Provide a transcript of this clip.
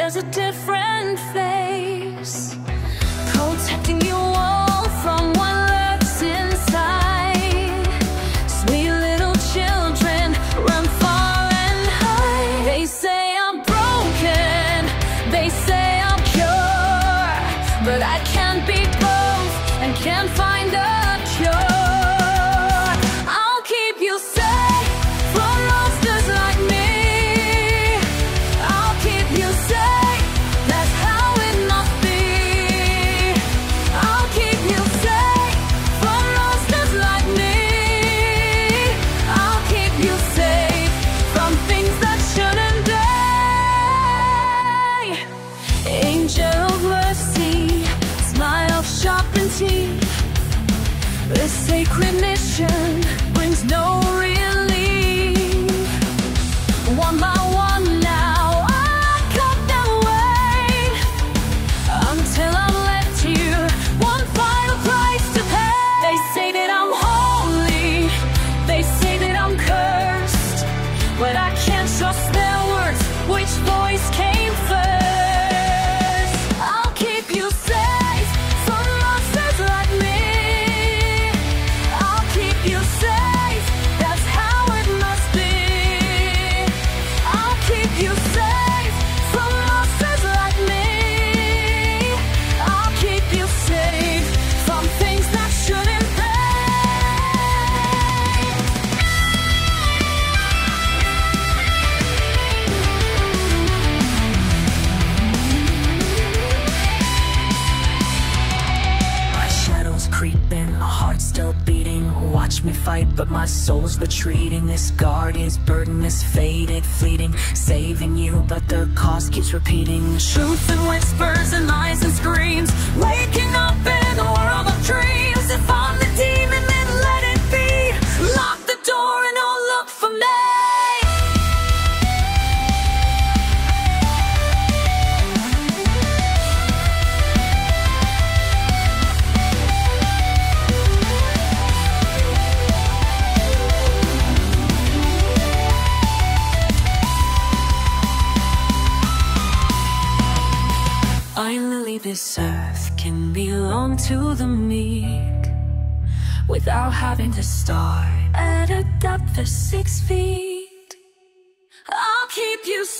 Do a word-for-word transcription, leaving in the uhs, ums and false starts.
wears a different face, protecting you all from what lurks inside. Sweet little children run far and high. They say I'm broken, they say I'm pure, but I can't be both and can't find a cure. I'll keep you safe from monsters like me. I'll keep you safe, that's how it must be. I'll keep you safe from monsters like me. I'll keep you safe from things that shouldn't be. Angel of mercy, smile of sharpened teeth. This sacred mission brings no relief. One by one now I cut them away, until I'm left here, one final price to pay. They say that I'm holy, they say that I'm cursed, but I can't trust their words. Which voice came first? I'll keep you safe from monsters like me. I'll keep you safe, that's how it must be. I'll keep you safe from monsters like me. I'll keep you safe from things that shouldn't be. My shadow's creeping, my heart's still beating. Watch me fight, but my soul's retreating. This guardian's burden is faded, fleeting, saving you, but the cost keeps repeating. Truth and whispers and lies and screams, waking up in a world of dreams. If I'm the demon, then let it be. Lock the door and don't look for me. Finally this earth can belong to the meek, without having to start at a depth of six feet. I'll keep you safe